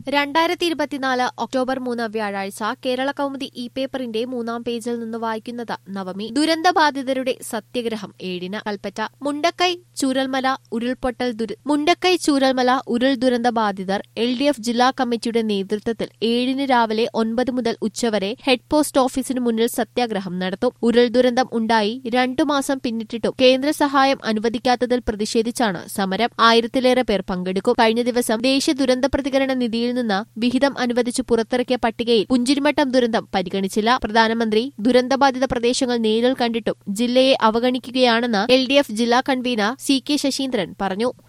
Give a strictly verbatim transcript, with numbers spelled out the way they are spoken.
രണ്ടായിരത്തി ഇരുപത്തിനാല് ഒക്ടോബർ മൂന്ന് വ്യാഴാഴ്ച കേരള കൗമുദി ഇ പേപ്പറിന്റെ മൂന്നാം പേജിൽ നിന്ന് വായിക്കുന്നത് നവമി. ദുരന്തബാധിതരുടെ സത്യഗ്രഹം ഏഴിന് കൽപ്പറ്റ. മുണ്ടക്കൈ ചൂരൽമല ഉരുൾപൊട്ടൽ ദുര മുണ്ടക്കൈ ചൂരൽമല ഉരുൾ ദുരന്ത ബാധിതർ എൽ ഡി എഫ് ജില്ലാ കമ്മിറ്റിയുടെ നേതൃത്വത്തിൽ ഏഴിന് രാവിലെ ഒൻപത് മുതൽ ഉച്ചവരെ ഹെഡ് പോസ്റ്റ് ഓഫീസിന് മുന്നിൽ സത്യാഗ്രഹം നടത്തും. ഉരുൾ ദുരന്തം ഉണ്ടായി രണ്ടു മാസം പിന്നിട്ടിട്ടും കേന്ദ്ര സഹായം അനുവദിക്കാത്തതിൽ പ്രതിഷേധിച്ചാണ് സമരം. ആയിരത്തിലേറെ പേർ പങ്കെടുക്കും. കഴിഞ്ഞ ദിവസം ദേശീയ ദുരന്ത പ്രതികരണ നിധിയിൽ നിന്ന് വിഹിതം അനുവദിച്ചു പുറത്തിറക്കിയ പട്ടികയിൽ പുഞ്ചിരിമട്ടം ദുരന്തം പരിഗണിച്ചില്ല. പ്രധാനമന്ത്രി ദുരന്തബാധിത പ്രദേശങ്ങൾ നേരിൽ കണ്ടിട്ടും ജില്ലയെ അവഗണിക്കുകയാണെന്ന് എൽ ഡി എഫ് ജില്ലാ കൺവീനർ സി കെ ശശീന്ദ്രൻ പറഞ്ഞു.